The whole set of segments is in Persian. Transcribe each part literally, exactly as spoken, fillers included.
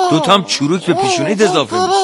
دوتام چروک به پیشونیت اضافه میشه.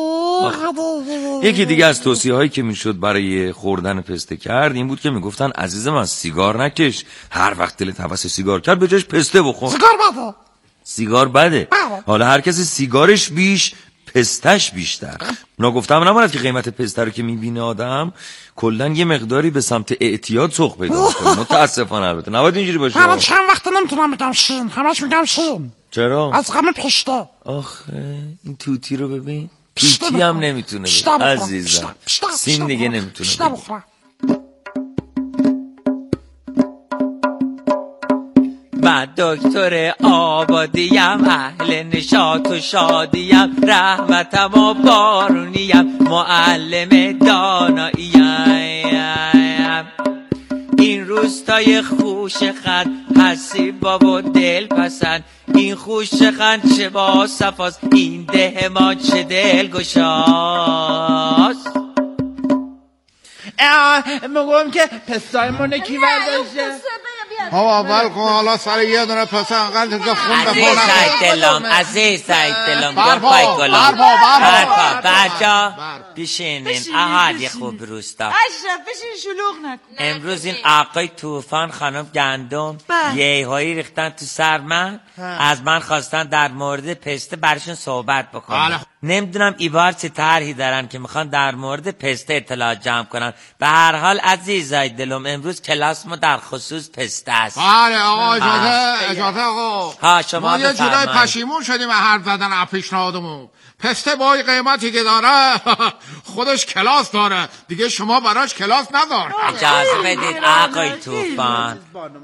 یکی دیگه از توصیه هایی که میشد برای خوردن پسته کرد این بود که میگفتن عزیز من سیگار نکش، هر وقت دلت هوس سیگار کرد به جاش پسته بخور. سیگار بده. سیگار بده. حالا هر کسی سیگارش بیش پستش بیشتر. نگفتم نماند که قیمت پسته رو که میبینه آدم کلن یه مقداری به سمت اعتیاد سوق پیدا کنه. متاسفانه البته نباید اینجوری باشه. من چند وقت نمیتونم بگم شین، همش میگم شین. چرا؟ از غم پشته. آخه این توتی رو ببین، توتی هم نمیتونه بگه عزیزم، سین دیگه نمیتونه بگه. من دکتر آبادیم، اهل نشاط و شادیم، رحمتم و بارونیم، معلم داناییم. این روستای خوش خند حسیبا و دل پسند، این خوش خند چه با صفاست، این ده ما چه دل گشاست. میگم که پستایمونه کی برداشته؟ ها اول کن حالا سر یه دونه پسه انقدر که خون عزیز سعید دلم، عزیز سعید دلم، برپا برپا برپا برپا برجا بشینین احالی خوب روستا. اشرف بشین شلوغ نکن. امروز این آقای طوفان خانم گندم یه هایی ریختن تو سر من، از من خواستن در مورد پسته برشون صحبت بکنم. نمیدونم ایبار چه طرحی دارن که میخوان در مورد پسته اطلاع جمع کنن. به هر حال عزیزای دلم امروز کلاس ما در خصوص پسته است. بله آقا اجازه اجازه آقا ها شما ما یه جورای پشیمون شدیم حرف زدن از پیشنهادمون. پسته با این قیمتی که داره خودش کلاس داره دیگه، شما براش کلاس ندار. اجازه بدید آقای طوفان،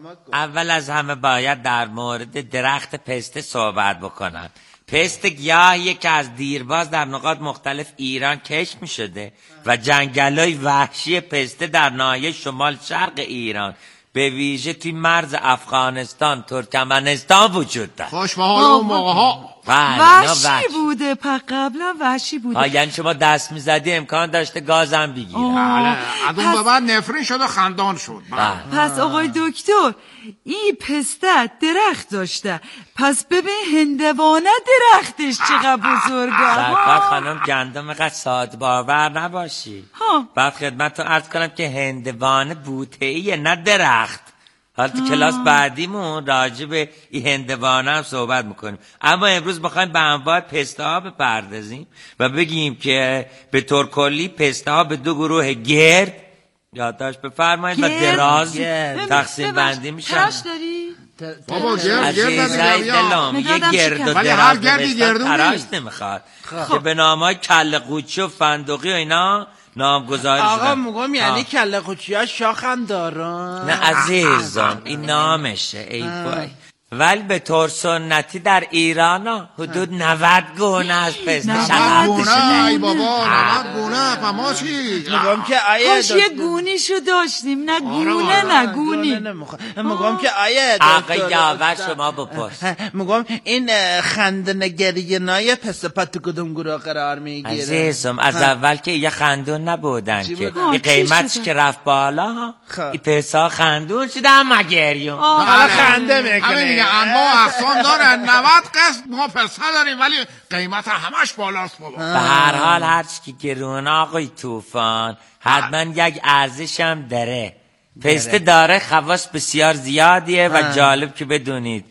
اول از همه باید در مورد درخت پسته صحبت بکنم. پسته گیاهیه که از دیرباز در نقاط مختلف ایران کشت می شده و جنگلای وحشی پسته در ناحیه شمال شرق ایران به ویژه توی مرز افغانستان ترکمنستان وجود داره. خوش به حال اون موقع ها وحشی بوده، پا قبلا وحشی بوده. یعنی شما دست میزدی امکان داشته گازم بگیره. بله از اون به بعد نفرین شد و خندان شد. پس آقای دکتر این پسته درخت داشته، پس ببین هندوانه درختش چقدر بزرگه. سرکار خانم گندم قد ساده باور نباشی. بعد خدمتتون عرض کنم که هندوانه بوته‌ایه نه درخت. حالا تو کلاس بعدیمون راجع به این هندوانه هم صحبت میکنیم، اما امروز میخوایم به انواع پسته ها بپردازیم و بگیم که به طور کلی پسته ها به دو گروه گرد یادداشت بفرمایید و دراز تقسیم بندی میشن. تراش داری؟ بابا گرد گرد دلم یه گرد و هر گردی گردونی تراش نمیخواد که به نامهای کله قوچی و فندقی و اینا نامگذاری شدن. آقا میگم یعنی کله قوچی ها شاخم دارن؟ نه عزیزم این نامشه ای بای. ولی به طور سنتی در ایران حدود نود گونه از پسته شناخته گونه. ای بابا نود گونه. فما چی؟ میگم که آیه کاش یه گونیشو داشتیم، نه گونه نه گونی. میگم که آیه آقا یاور شما بپرس. میگم این خندن گریه نای پسته پت تو کدوم گروه قرار میگیره؟ عزیزم از اول که یه خندون نبودن که این قیمتش که رفت بالا این پسته خندون شده اما گریون حالا خنده میکنه. انواع اقسام داره. نود قسم ما پسته داریم ولی قیمت همش بالاست بابا. به هر حال هر چی که گرون آقای طوفان حتما یک ارزش هم داره. پسته داره خواص بسیار زیادیه و جالب که بدونید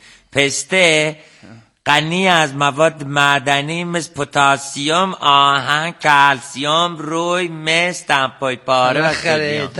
پسته غنی از مواد معدنی مثل پتاسیم، آهن، کلسیم، روی، مس، تنپای پاره و خیلی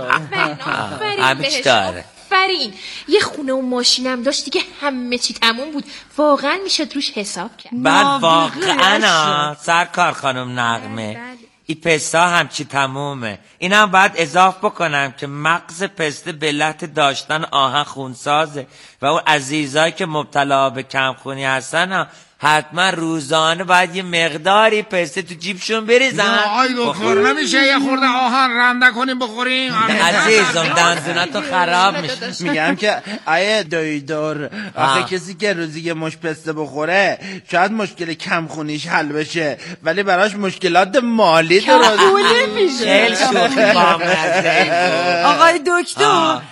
همه داره. فرین یه خونه و ماشینم داشت دیگه همه چی تموم بود، واقعا میشد روش حساب کرد. بعد واقعا سرکار خانم نغمه این پسته همچی تمومه. اینم باید اضاف بکنم که مغز پسته به علت داشتن آهن خونسازه و اون عزیزایی که مبتلا به کمخونی هستن حتما روزانه باید یه مقداری پسته تو جیبشون بریزن. آی دکتر نمیشه یه خورده آهن رنده کنیم بخوریم؟ عزیزم دندوناتو خراب میشه. میگم که آیه دایدار آخه کسی که روزی یه مش پسته بخوره شاید مشکل کمخونیش حل بشه ولی براش مشکلات مالی درست میشه. آقای دکتر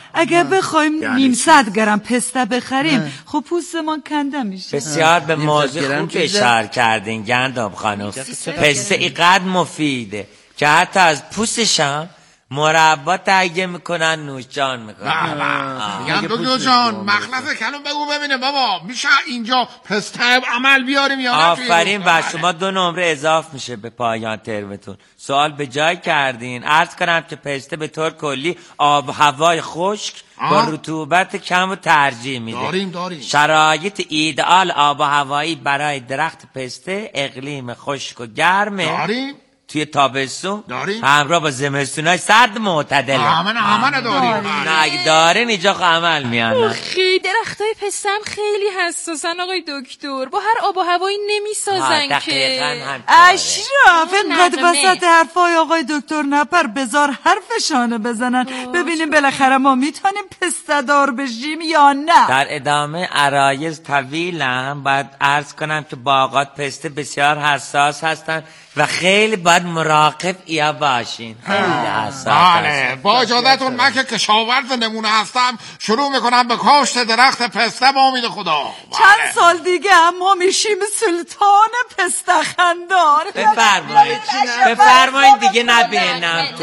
اگر بخوایم نیم صد گرم پسته بخریم خب پوستمان کنده میشه. بسیار به موضوع خوب اشاره کردین گندم خانم. پسته اینقدر مفیده که حتی از پوستشم مربا تهیه میکنن، نوشجان میکنن. میگم دکتر جان مخلص کلم بگو ببینه بابا میشه اینجا پسته عمل بیاریم یا نه؟ آفرین بر شما دو نمره اضاف میشه به پایان ترمتون. سوال به جای کردین. عرض کنم که پسته به طور کلی آب و هوای خشک با رطوبت کم و ترجیح میده. داریم داریم. شرایط ایدئال آب و هوایی برای درخت پسته اقلیم خشک و گرمه. داریم. توی تابستون داریم. همراه با زمستونای سرد معتدله. همه همه داریم. نه اگه دارین اینجا عمل میانن. خیلی درختای پسته هم خیلی حساسن آقای دکتر، با هر آب و هوایی نمیسازن که. اشرف اینقدر وسط حرفای آقای دکتر نپر، بذار حرفشانو بزنن ببینیم بالاخره ما میتونیم پسته دار بشیم یا نه. در ادامه عرایض طویلم باید عرض کنم که باغات پسته بسیار حساس هستن و خیلی باید مراقب ایا باشین. خیلی حساس. بله با اجازهتون من که کشاورز نمونه هستم شروع میکنم به کاشت درخت پسته با امید خدا. چند سال دیگه هم ما میشیم سلطان پسته خندان. بفرمایید بفرمایید دیگه نبینم تو.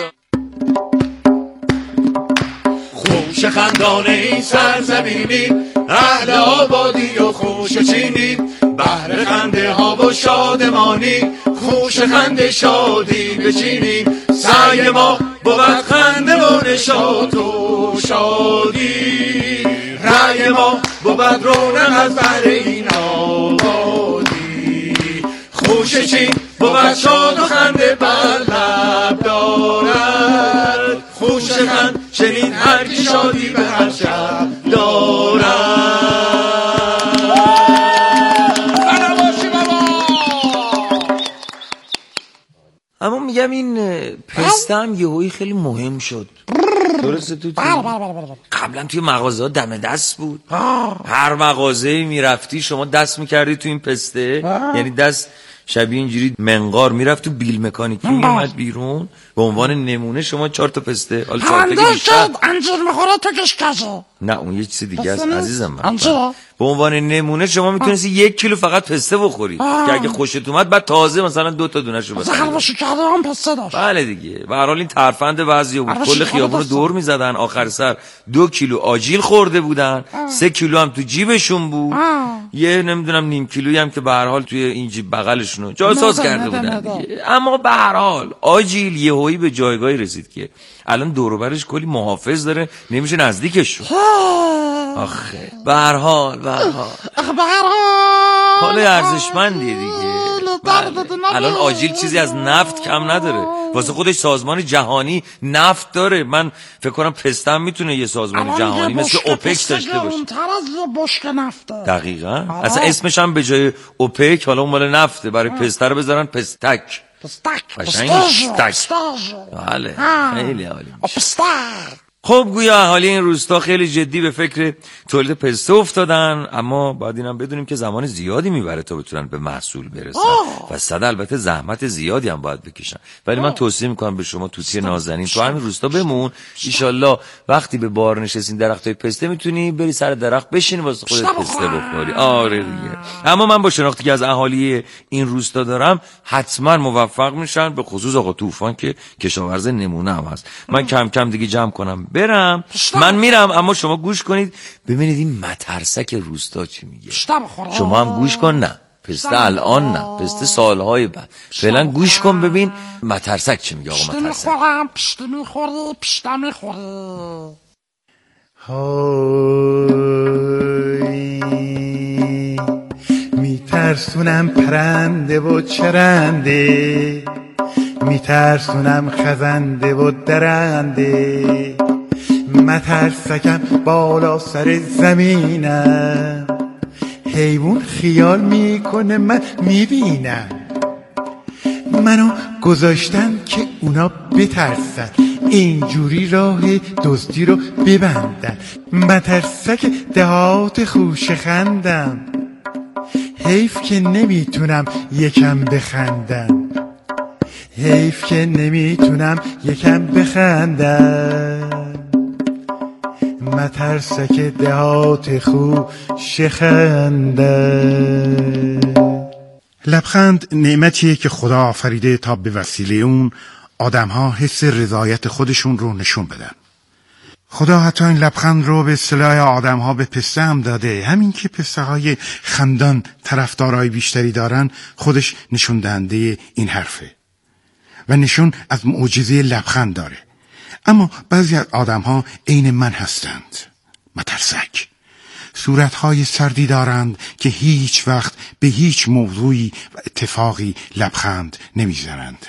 خوش خندان این سرزمینی، اهل آبادی و خوش چینی، بهر خنده ها و شادمانی، خوش خنده شادی بچینیم. سعی ما بود خنده و نشاط و شادی، رأی ما بود رونق از بهر این آبادی. خوش چین بود شاد و خنده بر لب دارد، خوش خند چنین هر کی شادی به هر شب دارد. اما میگم این پسته هم یهویی خیلی مهم شد. درسته تو قبلا توی مغازه دم دست بود. هر مغازه‌ای میرفتی شما دست میکردی تو این پسته، یعنی دست شبیه اینجوری منقار میرفت تو بیل مکانیکی میومد بیرون به عنوان نمونه شما چهار تا پسته. حالا چهار تا بیشتر انجیر میخوره تو کشکشه. نه اون یه چیز دیگه است عزیزم من. به عنوان نمونه شما میتونستی یک کیلو فقط پسته بخوری که اگه خوشت اومد بعد تازه مثلا دو تا دونهشو بخوری. حلواشی کرده هم پسته داشت. بله دیگه. به هر حال این ترفند بعضیا بود کل خیابون رو دور میزدن، آخر سر دو کیلو آجیل خورده بودن، سه کیلو هم تو جیبشون بود، یه نمیدونم نیم کیلویی هم که به هر حال توی این جیب بغلشون جاساز کرده بودن دیگه. اما به هر حال آجیل یهویی به جایگاهی رسید که الان دور و برش کلی محافظ داره، نمیشه نزدیکش شد. آخه به هر حال به هر حال به هر حال حال ارزشمندیه دیگه. الان آجیل چیزی از نفت کم نداره، واسه خودش سازمان جهانی نفت داره. من فکر کنم پسته هم میتونه یه سازمان جهانی مثل اوپک داشته باشه. دقیقاً. اصلا اسمش هم به جای اوپک حالا اون مال نفته، برای پسته رو بذارن پستک. پستک پستک. بله خیلی عالی. خب گویا اهالی این روستا خیلی جدی به فکر تولید پسته افتادن، اما باید اینم بدونیم که زمان زیادی میبره تا بتونن به محصول برسن و صد البته زحمت زیادی هم باید بکشن. ولی من توصیه میکنم به شما توتی نازنین تو همین روستا بمون. ایشالله وقتی به بار نشستین درختای پسته میتونی بری سر درخت بشین واسه خودت پسته بخوری. آره دیگه. اما من با شناختی که از اهالی این روستا دارم حتما موفق میشن، به خصوص آقا طوفان که کشاورز نمونه هم هست. من کم کم دیگه جمع کنم برم. من میرم اما شما گوش کنید ببینید این مترسک روستا چی میگه. شما هم گوش کن. نه پسته الان نه، پسته سالهای بعد. فعلا گوش کن ببین مترسک چی میگه. آقا مترسک پسته میخوری پسته میخوری. های میترسونم پرنده و چرنده، میترسونم خزنده و درنده، مترسکم بالا سر زمینم، حیوان خیال میکنه من میبینم، منو گذاشتن که اونا بترسن، اینجوری راه دزدی رو ببندن، مترسک دهات خوش خندم، حیف که نمیتونم یکم بخندم، حیف که نمیتونم یکم بخندم، مترسک دهات خوش خنده. لبخند نعمتیه که خدا آفریده تا به وسیله اون آدم‌ها حس رضایت خودشون رو نشون بدن. خدا حتی این لبخند رو به اصطلاح آدم‌ها به پسته هم داده. همین که پسته های خندان طرفدارای بیشتری دارن خودش نشون دهنده این حرفه و نشون از معجزه لبخند داره. اما بعضی از آدم‌ها عین من هستند، مترسک، صورتهای سردی دارند که هیچ وقت به هیچ موضوعی و اتفاقی لبخند نمیزنند.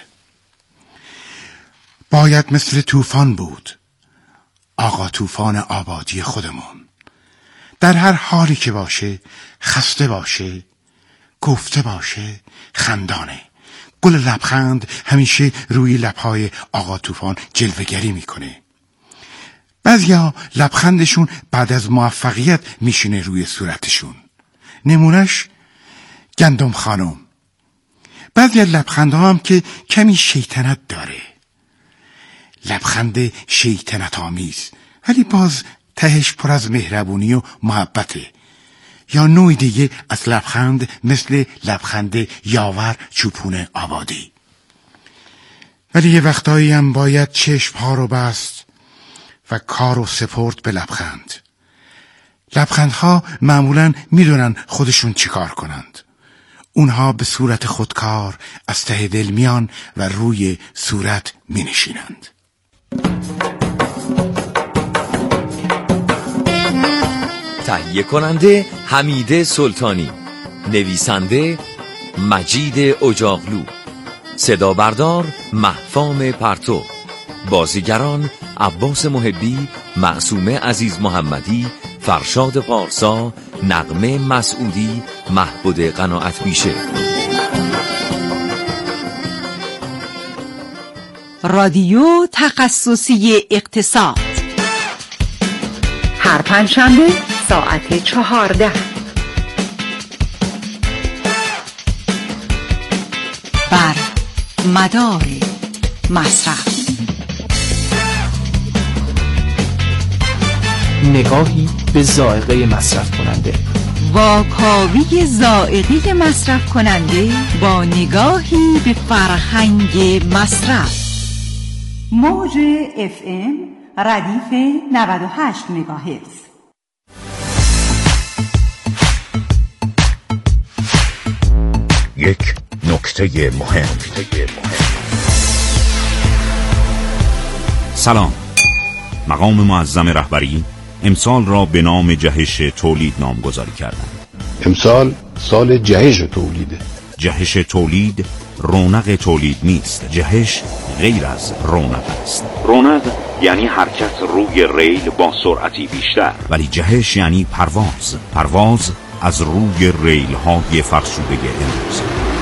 باید مثل طوفان بود، آقا طوفان آبادی خودمون. در هر حالی که باشه، خسته باشه، گفته باشه، خندانه. گل لبخند همیشه روی لبهای آقا طوفان جلوه‌گری میکنه. بعضیا لبخندشون بعد از موفقیت میشینه روی صورتشون. نمونش گندم خانم. بعضی از لبخندها هم که کمی شیطنت داره، لبخند شیطنت آمیز، ولی باز تهش پر از مهربونی و محبته. یا نوع دیگه از لبخند مثل لبخند یاور چوپون آبادی. ولی یه وقتایی هم باید چشمها رو بست و کار و سپرد به لبخند. لبخندها معمولاً میدونن خودشون چیکار کنند. اونها به صورت خودکار از ته دل میان و روی صورت می نشینند. تهیه کننده حمیده سلطانی، نویسنده مجید اجاغلو، صدا بردار مهفام پرتو، بازیگران عباس محبی، معصومه عزیز محمدی، فرشاد پارسا، نغمه مسعودی، محبود قناعت بیشه. رادیو تخصصی اقتصاد، هر پنجشنبه ساعت چهارده. بر مدار مصرف، نگاهی به ذائقه مصرف کننده، واکاوی ذائقه مصرف کننده با نگاهی به فرهنگ مصرف. موج اف ام ردیف نود و هشت مگاهرتز. یک نکته مهم. سلام. مقام معظم رهبری امسال را به نام جهش تولید نامگذاری کردند. امسال سال جهش تولیده. جهش تولید رونق تولید نیست. جهش غیر از رونق است. رونق یعنی حرکت روی ریل با سرعتی بیشتر، ولی جهش یعنی پرواز. پرواز از روی ریل های فرسوده امروز.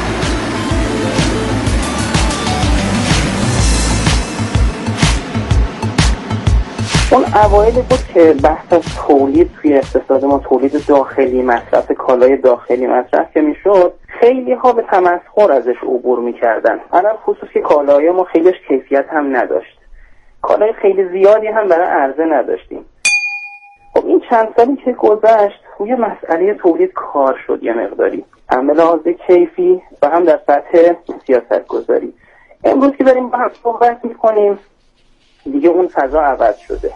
اون اوایلی بود که بحث از تولید توی اقتصاد ما، تولید داخلی مصرف، کالای داخلی مصرف که میشد، خیلی ها به تمسخر ازش عبور میکردن. الان خصوص که کالای ما خیلیش کیفیت هم نداشت، کالای خیلی زیادی هم برای عرضه نداشتیم. خب این چند سالی که گذشت روی مسئله تولید کار شد یه مقداری، هم به لحاظ کیفی و هم در سطح سیاست گذاری. امروز که داریم با هم صحبت میکنیم دیگه اون فضا عوض شده.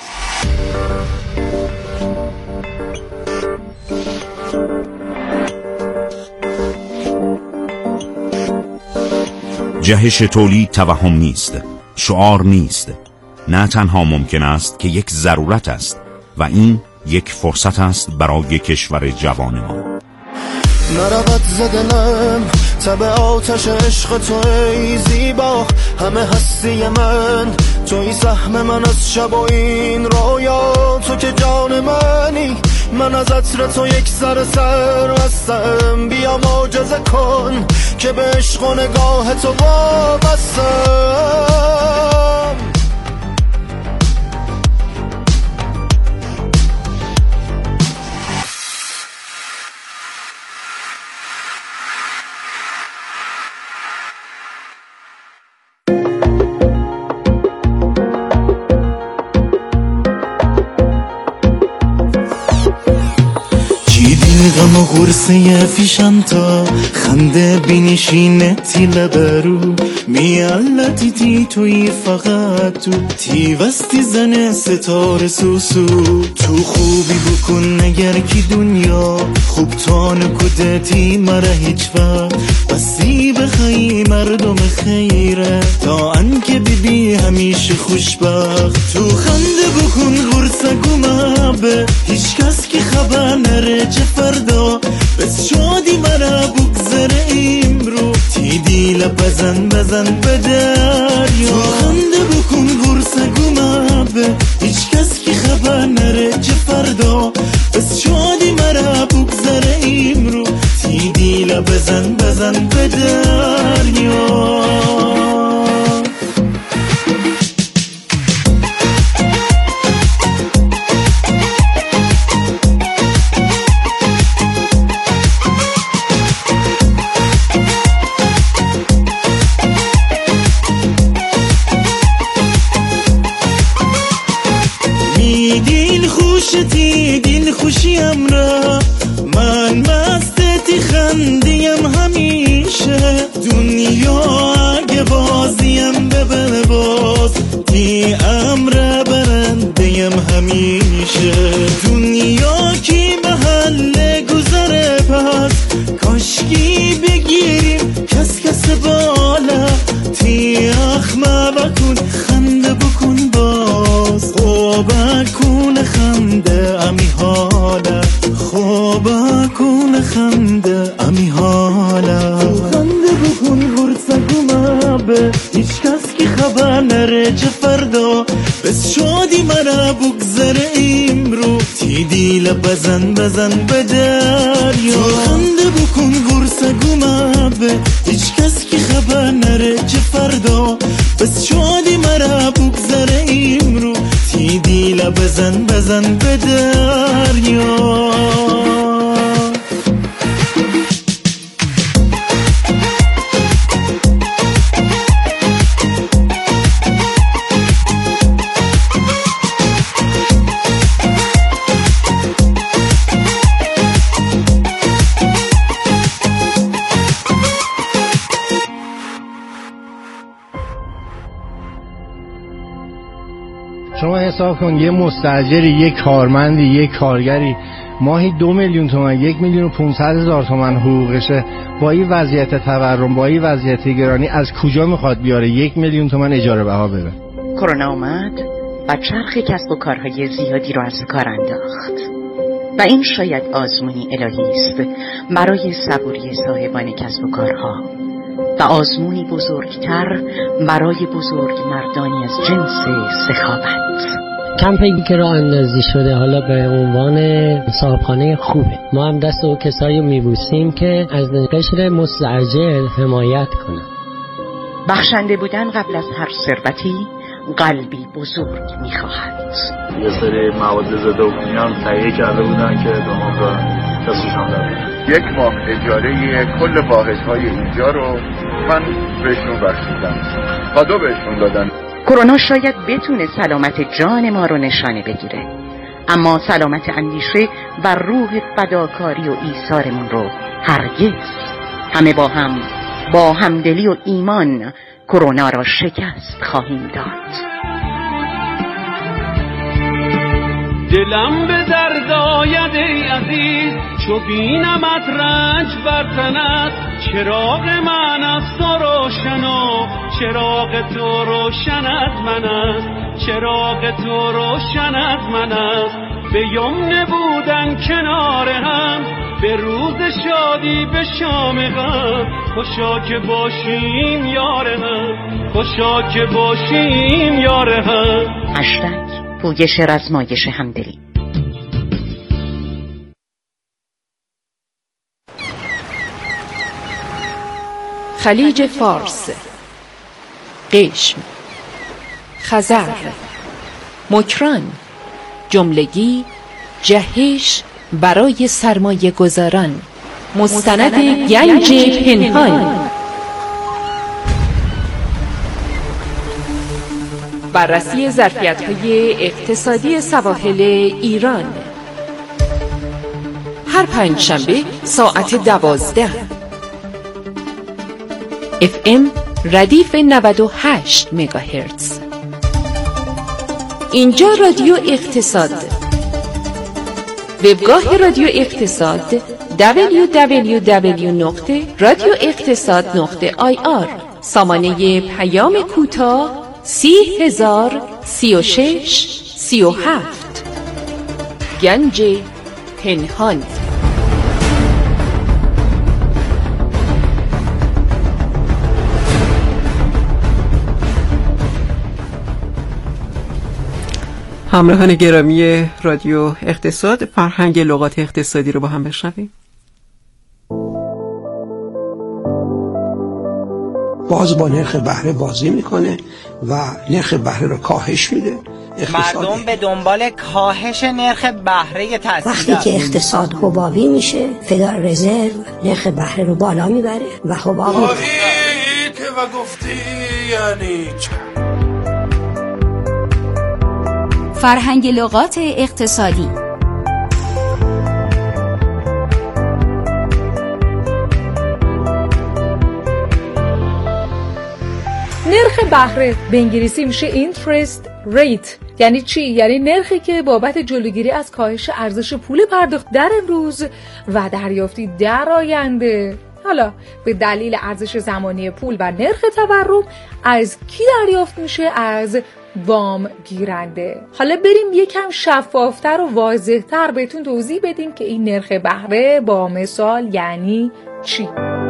جهش تولید توهم نیست، شعار نیست. نه تنها ممکن است که یک ضرورت است و این یک فرصت است برای کشور جوان ما. نرود زدنم تب آتش عشق تو ای زیبا، همه هستی من توی سهم من از شب و این رویا، تو که جان منی، من از عطر تو یک سر سر هستم. بیا معجزه کن که به عشق و نگاه تو وابستم. قرصه فیشم تا خنده بینشینه تی لبرو میالتی تی توی فقط تو تی وستی زن ستاره سوسو تو خوبی بکن نگر کی دنیا خوب تان کدتی مرا هیچ وقت بسی بخی مردم خیره تا انکه ببی همیشه خوشبخت تو خنده بکن غرصه گمه هیچ کس که خبر نره چه فردا بس شادی مرا بگذره امرو تی دیل بزن بزن به دریا تو خنده بکن غرصه گمه هیچ کس که خبر نره چه فردا بس شادی مرا بگذره امرو تی دیل بزن بزن به دریا تی دل خوشیم را من مستی خندیم همیشه دنیا اگه بازیم ببن باز تی امر برندیم همیشه دنیا کی محل گذره پس کاشکی بگیریم کس کس بالا تی اخمه بکن خنده بکن باز خوب کن خنده امی حالا خوب کن خنده امی حالا خنده بکن غرصه گمه به هیچ کس که خبر نره چه فردا بس شادی مرا بگذره امرو تی دیل بزن بزن به دریا خنده بکن غرصه گمه به هیچ کس که خبر نره چه فردا بس شادی مرا بگذره امرو تی دیل بزن بزن به دریا شما حساب کن یه مستاجری، یک کارمندی، یک کارگری ماهی دو میلیون تومان، یک میلیون و پونصد هزار تومان حقوقشه. با این وضعیت تورم، با این وضعیت گرانی از کجا میخواد بیاره یک میلیون تومان اجاره بها بده؟ کرونا اومد و چرخ کسب و کارهای زیادی رو از کار انداخت و این شاید آزمونی الهی است برای صبوری صاحبان کسب و کارها و آزمونی بزرگتر برای بزرگ مردانی از جنس سخاوت. کمپینی که راه اندازی شده حالا به عنوان صاحبخانه خوبه. ما هم دست او کسایی میبوسیم که از قشر مستعجل حمایت کنن. بخشنده بودن قبل از هر ثروتی قلبی بزرگ میخواهد. یه سری مواد ضد عفونی هم تهیه کرده بودن که دوام را دستشان دارم. یک ماه اجاره کل واحدهای اینجا رو من بهشون بخشیدم، کادو بهشون دادن. کرونا شاید بتونه سلامت جان ما رو نشانه بگیره، اما سلامت اندیشه و روح فداکاری و ایثارمون رو هرگز. همه با هم با همدلی و ایمان کرونا را شکست خواهیم داد. دلم به درد آید ای عزیز، چو بینمت رنج بر تنت. چراغ من از تو روشن و چراغ تو روشن از من است، چراغ تو روشن از من است. به یمن بودن کنار هم، به روز شادی به شام غم. خوشا که باشیم یار هم، خوشا که باشیم یار هم. هشتگ پویش رزمایش همدلی. خلیج فارس، قشم، خزر، مکران، جملگی، جهش برای سرمایه گذاران، مستند گنج پنهان. بررسی ظرفیت‌های اقتصادی سواحل ایران. هر پنج شنبه ساعت دوازده. اف ام ردیف نود و هشت مگاهرتز. اینجا رادیو اقتصاد. وبگاه رادیو اقتصاد دبلیو دبلیو دبلیو نقطه رادیو اقتصاد نقطه آی آر. سامانه پیام کوتاه سی هزار سی و شش سی و هفت. گنج پنهان. همراهان گرامی رادیو اقتصاد، فرهنگ لغات اقتصادی رو با هم بشنویم. باز با نرخ بهره بازی میکنه و نرخ بهره رو کاهش میده. مردم به دنبال کاهش نرخ بهره تحصیل. وقتی که اقتصاد حبابی میشه، فدرال رزرو نرخ بهره رو بالا میبره و حباب میکنه. که و گفتی یعنی چه؟ فرهنگ لغات اقتصادی. نرخ بهره به انگلیسی میشه interest rate. یعنی چی؟ یعنی نرخی که بابت جلوگیری از کاهش ارزش پول پرداخت در امروز و دریافتی در آینده، حالا به دلیل ارزش زمانی پول و نرخ تورم، از کی دریافت میشه؟ از وام گیرنده. حالا بریم یکم شفافتر و واضحتر بهتون توضیح بدیم که این نرخ بهره با مثال یعنی چی.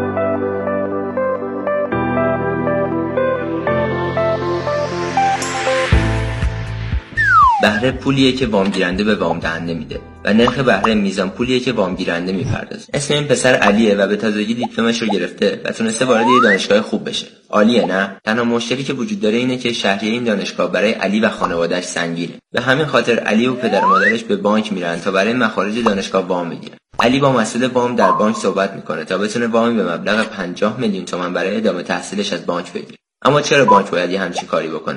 بهره پولیه که وام گیرنده به وام دهنده میده و نرخ بهره میزان پولیه که وام گیرنده میپردازه. اسم این پسر علیه و به تازگی دیپلمش رو گرفته و تونسته وارد یه دانشگاه خوب بشه. عالیه نه؟ تنها مشکلی که وجود داره اینه که شهریه این دانشگاه برای علی و خانواده‌اش سنگینه. به همین خاطر علی و پدر و مادرش به بانک میرن تا برای مخارج دانشگاه وام بگیرن. علی با مسئول وام در بانک صحبت میکنه تا بتونه وامی به مبلغ پنجاه میلیون تومان برای ادامه تحصیلش از بانک بگیره. اما چرا بانک باید یه همچین کاری بکنه؟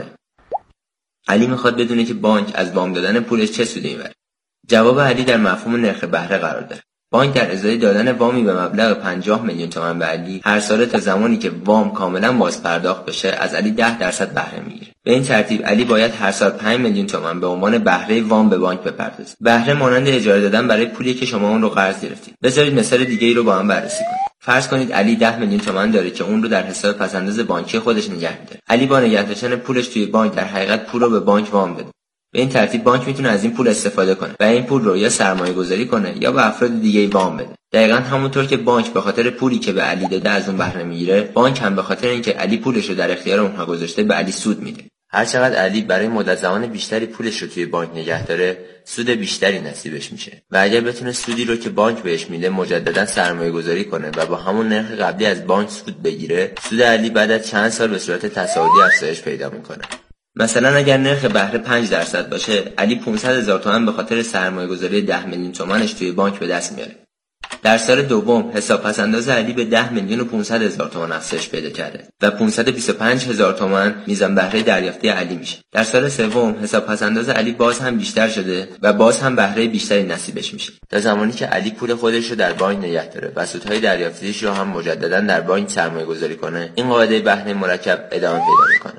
علی میخواد بدونه که بانک از وام دادن پولش چه سودی میبره. جواب علی در مفهوم نرخ بهره قرار داره. بانک در ازای دادن وامی به مبلغ پنجاه میلیون تومان به علی هر ساله تا زمانی که وام کاملا باز پرداخت بشه از علی ده درصد بهره میگیره. به این ترتیب علی باید هر سال پنج میلیون تومان به عنوان بهره وام به بانک بپردازه. بهره مانند اجاره دادن برای پولی که شما اون رو قرض گرفتید. بذارید مثال دیگه ای رو با هم بررسی کنیم. فرض کنید علی ده میلیون تومان داره که اون رو در حساب پسنداز بانکی خودش نگه می‌داره. علی با نگه داشتن پولش توی بانک در حقیقت پول رو به بانک وام بده. به این ترتیب بانک میتونه از این پول استفاده کنه و این پول رو یا سرمایه گذاری کنه یا به افراد دیگه وام بده. دقیقاً همونطور که بانک به خاطر پولی که به علی داده از اون بهره میگیره، بانک هم به خاطر اینکه علی پولش رو در اختیار اونها گذاشته به علی سود میده. هر چقدر علی برای مدت زمان بیشتری پولش رو توی بانک نگه داره، سود بیشتری نصیبش میشه و اگر بتونه سودی رو که بانک بهش میده مجددا سرمایه گذاری کنه و با همون نرخ قبلی از بانک سود بگیره، سود علی بعد از چند سال به صورت تصاعدی افزایش پیدا میکنه. مثلا اگر نرخ بهره پنج درصد باشه، علی پانصد هزار تومان به خاطر سرمایه گذاری ده میلیون تومانش توی بانک به دست میاره. در سال دوم حساب پسنداز علی به ده میلیون و پانصد هزار تومان افزایش پیدا کرده و پانصد و بیست و پنج هزار تومان میزان بهره دریافتی علی میشه. در سال سوم حساب پسنداز علی باز هم بیشتر شده و باز هم بهره بیشتری نصیبش میشه تا زمانی که علی پول خودش رو در بانک نگه داره و سودهای دریافتیش رو هم مجددا در بانک سرمایه گذاری کنه. این قاعده بهره مرکب ادامه پیدا میکنه.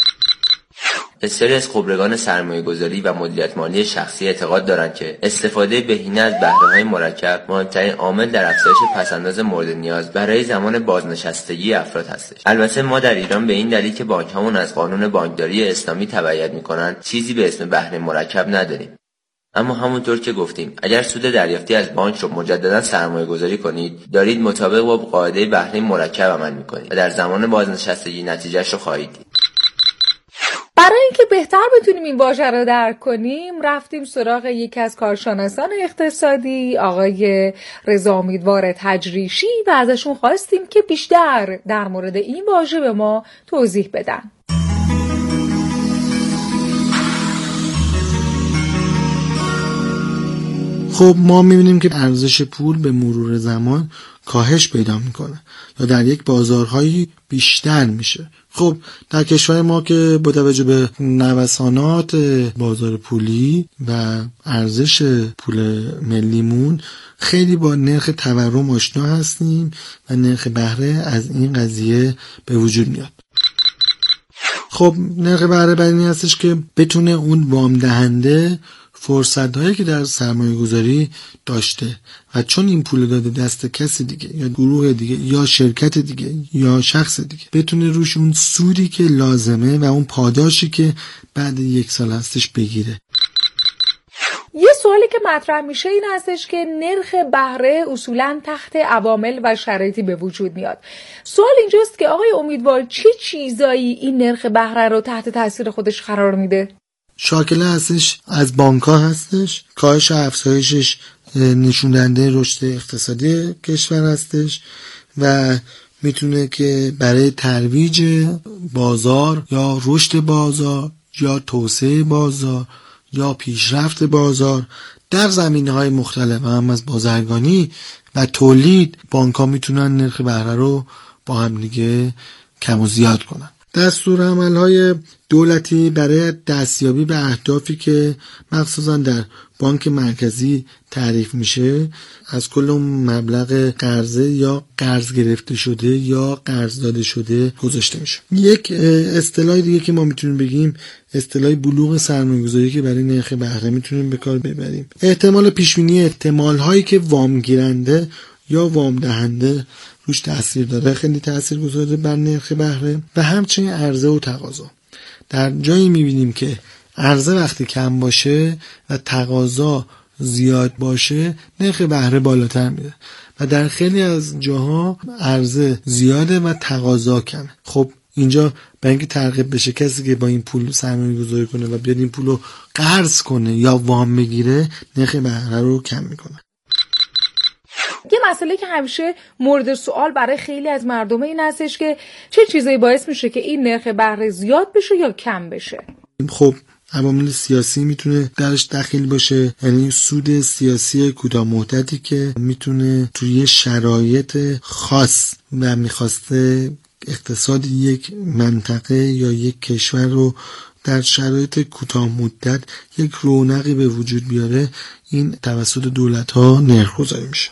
بسیاری از خبرگان سرمایه گذاری و مدیریت مالی شخصی اعتقاد دارند که استفاده بهینه از بهره‌های مرکب مهمترین عامل در افزایش پسنداز مورد نیاز برای زمان بازنشستگی افراد هستش. البته ما در ایران به این دلیل که بانک‌هامون از قانون بانکداری اسلامی تبعیت می‌کنند چیزی به اسم بهره مرکب نداریم. اما همونطور که گفتیم اگر سود دریافتی از بانک رو مجددا سرمایه گذاری کنید، دارید مطابق با قاعده بهره مرکب عمل می‌کنید و در زمان بازنشستگی نتیجهش رو خواهید دید. برای اینکه بهتر بتونیم این واژه رو درک کنیم، رفتیم سراغ یکی از کارشناسان اقتصادی، آقای رضا امیدوار تجریشی، و ازشون خواستیم که بیشتر در مورد این واژه به ما توضیح بدن. خب ما می‌بینیم که ارزش پول به مرور زمان کاهش پیدا میکنه یا در یک بازارهایی بیشتر میشه. خب در کشور ما که با توجه به نوسانات بازار پولی و ارزش پول ملیمون خیلی با نرخ تورم آشنا هستیم و نرخ بهره از این قضیه به وجود میاد. خب نرخ بهره بر این هستش که بتونه اون وام دهنده فرصت هایی که در سرمایه گذاری داشته و چون این پول داده دست کسی دیگه یا گروه دیگه یا شرکت دیگه یا شخص دیگه بتونه روش اون سودی که لازمه و اون پاداشی که بعد یک سال هستش بگیره. یه سوالی که مطرح میشه این هستش که نرخ بهره اصولاً تحت عوامل و شرایطی به وجود میاد. سوال اینجاست که آقای امیدوار چه چیزایی این نرخ بهره رو تحت تاثیر خودش قرار میده؟ شاکله هستش از بانک‌ها هستش، کاهش افزایشش نشون دهنده رشد اقتصادی کشور هستش و میتونه که برای ترویج بازار یا رشد بازار یا توسعه بازار یا پیشرفت بازار در زمینه‌های مختلف هم از بازرگانی و تولید بانک‌ها میتونن نرخ بهره رو با هم دیگه کم و زیاد کنن. دستورالعمل‌های دولتی برای دستیابی به اهدافی که مخصوصا در بانک مرکزی تعریف میشه از کل اون مبلغ قرضه یا قرض گرفته شده یا قرض داده شده گذاشته میشه. یک اصطلاح دیگه که ما میتونیم بگیم اصطلاح بلوغ سرمایه‌گذاری که برای نرخ بهره میتونیم به کار ببریم. احتمال پیشبینی احتمال هایی که وام گیرنده یا وام دهنده روش تاثیر داره خیلی تاثیر گذاره بر نرخ بهره و همچنین عرضه و تقاضا. در جایی میبینیم که عرضه وقتی کم باشه و تقاضا زیاد باشه نرخ بهره بالاتر میره و در خیلی از جاها عرضه زیاده و تقاضا کمه. خب اینجا برای اینکه ترغیب بشه کسی که با این پول سرمایه گذاری کنه و بیاد این پول رو قرض کنه یا وام بگیره نرخ بهره رو کم میکنه. یه مسئله که همیشه مورد سوال برای خیلی از مردم این هستش که چه چیزایی باعث میشه که این نرخ بهره زیاد بشه یا کم بشه؟ خب عوامل سیاسی میتونه درش دخیل باشه، یعنی سود سیاسی کوتاه مدتی که میتونه توی شرایط خاص و میخواسته اقتصاد یک منطقه یا یک کشور رو در شرایط کوتاه مدت یک رونقی به وجود بیاره، این توسط دولت ها نرخ گذاری میشه.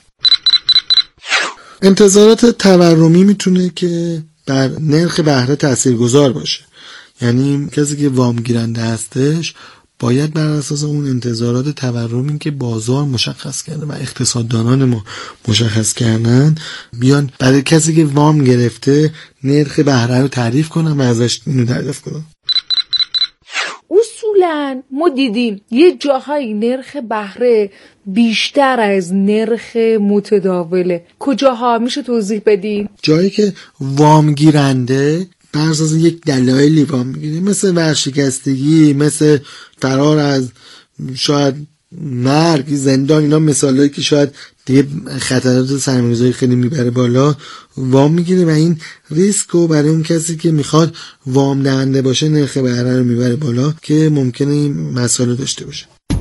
انتظارات تورمی میتونه که بر نرخ بهره تاثیرگذار باشه، یعنی کسی که وام گیرنده هستش باید بر اساس اون انتظارات تورمی که بازار مشخص کرده و اقتصاددانان ما مشخص کردن بیان برای کسی که وام گرفته نرخ بهره رو تعریف کنن و ازش اینو دریافت کنن. اصولاً ما دیدیم یه جاهای نرخ بهره بیشتر از نرخ متداوله. کجاها میشه توضیح بدین؟ جایی که وام گیرنده بر اساس یک دلایلی وام میگیره، مثل ورشکستگی، مثل فرار از شاید مرگ، زندان، اینا مثالایی که شاید دیگه خطرات سرمایه‌گذاری خیلی میبره بالا، وام میگیره و این ریسک رو برای اون کسی که میخواد وام دهنده باشه نرخ بهره رو میبره بالا که ممکنه این مسائل داشته باشه.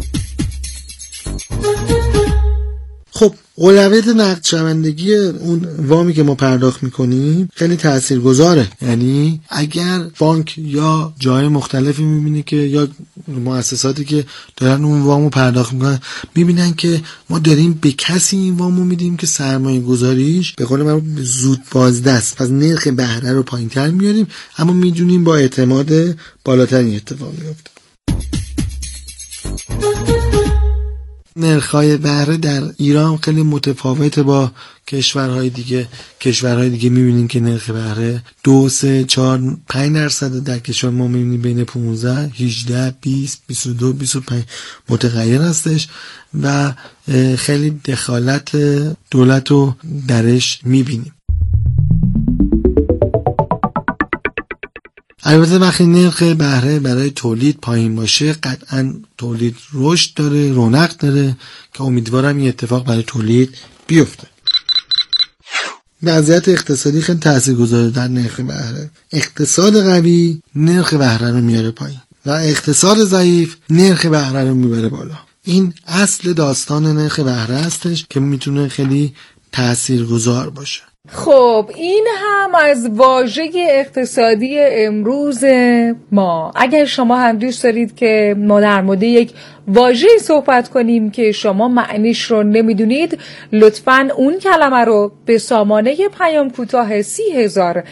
خب اولویت نقد شوندگی اون وامی که ما پرداخت میکنیم خیلی تاثیرگذاره، یعنی اگر بانک یا جای مختلفی میبینه که یا مؤسساتی که دارن اون وامو پرداخت میکنن میبینن که ما داریم به کسی این وامو میدیم که سرمایه گذاریش به قول من زود بازدست، پس نرخ بهره رو پایینتر میاریم اما میدونیم با اعتماد بالاتری اتفاق میفته. نرخ‌های بهره در ایران خیلی متفاوته با کشورهای دیگه. کشورهای دیگه می‌بینیم که نرخ بهره دو، سه، چهار، پنج درصد، در کشور ما می‌بینیم بین پانزده، هجده، بیست، بیست و دو، بیست و پنج متغیر هستش و خیلی دخالت دولت رو درش می‌بینیم. البته وقتی نرخ بهره برای تولید پایین باشه قطعاً تولید رشد داره، رونق داره که امیدوارم این اتفاق برای تولید بیفته. وضعیت اقتصادی خیلی تاثیرگذاره در نرخ بهره. اقتصاد قوی نرخ بهره رو میاره پایین و اقتصاد ضعیف نرخ بهره رو میبره بالا. این اصل داستان نرخ بهره هستش که میتونه خیلی تاثیرگذار باشه. خب این هم از واژه اقتصادی امروز ما. اگر شما هم دوست دارید که ما در مورد یک واژه صحبت کنیم که شما معنیش رو نمیدونید، لطفاً اون کلمه رو به سامانه پیام کوتاه سی هزار